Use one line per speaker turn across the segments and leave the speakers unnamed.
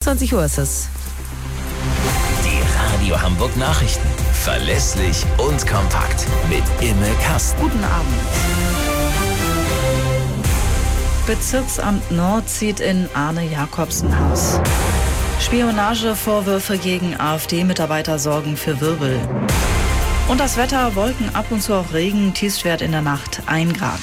21 Uhr ist es.
Die Radio Hamburg Nachrichten. Verlässlich und kompakt. Mit Imme Kasten.
Guten Abend. Bezirksamt Nord zieht in Arne Jacobsen Haus. Spionagevorwürfe gegen AfD-Mitarbeiter sorgen für Wirbel. Und das Wetter, Wolken, ab und zu auch Regen, Tiefstwert in der Nacht 1 Grad.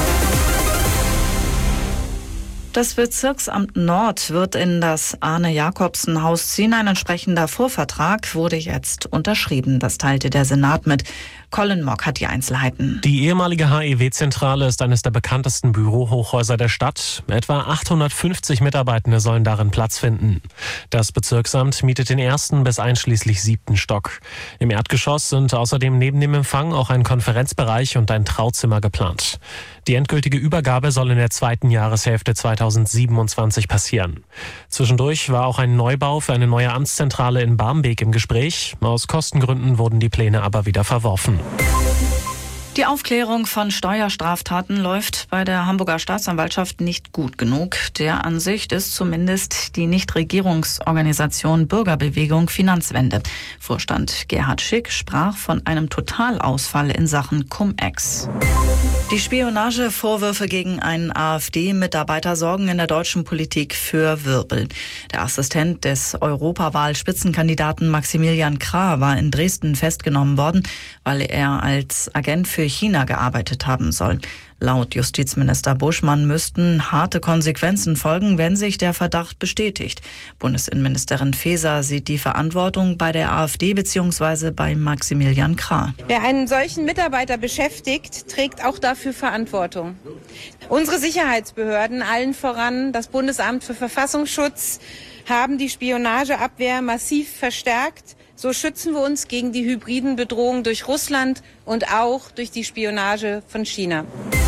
Das Bezirksamt Nord wird in das Arne-Jacobsen-Haus ziehen. Ein entsprechender Vorvertrag wurde jetzt unterschrieben. Das teilte der Senat mit. Colin Mock hat die Einzelheiten.
Die ehemalige HEW-Zentrale ist eines der bekanntesten Bürohochhäuser der Stadt. Etwa 850 Mitarbeitende sollen darin Platz finden. Das Bezirksamt mietet den 1. bis einschließlich 7. Stock. Im Erdgeschoss sind außerdem neben dem Empfang auch ein Konferenzbereich und ein Trauzimmer geplant. Die endgültige Übergabe soll in der 2. Jahreshälfte 2027 passieren. Zwischendurch war auch ein Neubau für eine neue Amtszentrale in Barmbek im Gespräch. Aus Kostengründen wurden die Pläne aber wieder verworfen.
Die Aufklärung von Steuerstraftaten läuft bei der Hamburger Staatsanwaltschaft nicht gut genug. Der Ansicht ist zumindest die Nichtregierungsorganisation Bürgerbewegung Finanzwende. Vorstand Gerhard Schick sprach von einem Totalausfall in Sachen Cum-Ex. Die Spionagevorwürfe gegen einen AfD-Mitarbeiter sorgen in der deutschen Politik für Wirbel. Der Assistent des Europawahl-Spitzenkandidaten Maximilian Krah war in Dresden festgenommen worden, weil er als Agent für China gearbeitet haben soll. Laut Justizminister Buschmann müssten harte Konsequenzen folgen, wenn sich der Verdacht bestätigt. Bundesinnenministerin Faeser sieht die Verantwortung bei der AfD bzw. bei Maximilian Krah.
Wer einen solchen Mitarbeiter beschäftigt, trägt auch dafür Verantwortung. Unsere Sicherheitsbehörden, allen voran das Bundesamt für Verfassungsschutz, haben die Spionageabwehr massiv verstärkt. So schützen wir uns gegen die hybriden Bedrohungen durch Russland und auch durch die Spionage von China.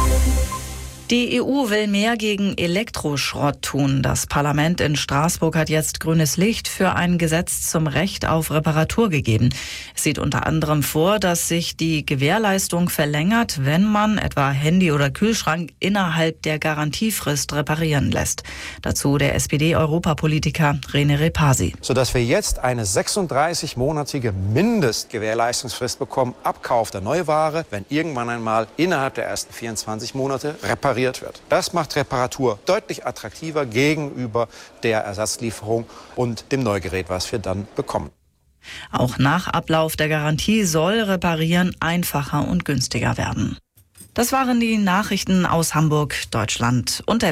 Die EU will mehr gegen Elektroschrott tun. Das Parlament in Straßburg hat jetzt grünes Licht für ein Gesetz zum Recht auf Reparatur gegeben. Es sieht unter anderem vor, dass sich die Gewährleistung verlängert, wenn man etwa Handy oder Kühlschrank innerhalb der Garantiefrist reparieren lässt. Dazu der SPD-Europapolitiker René Repasi.
Sodass wir jetzt eine 36-monatige Mindestgewährleistungsfrist bekommen, Abkauf der Neuware, wenn irgendwann einmal innerhalb der ersten 24 Monate repariert wird. Das macht Reparatur deutlich attraktiver gegenüber der Ersatzlieferung und dem Neugerät, was wir dann bekommen.
Auch nach Ablauf der Garantie soll Reparieren einfacher und günstiger werden. Das waren die Nachrichten aus Hamburg, Deutschland und der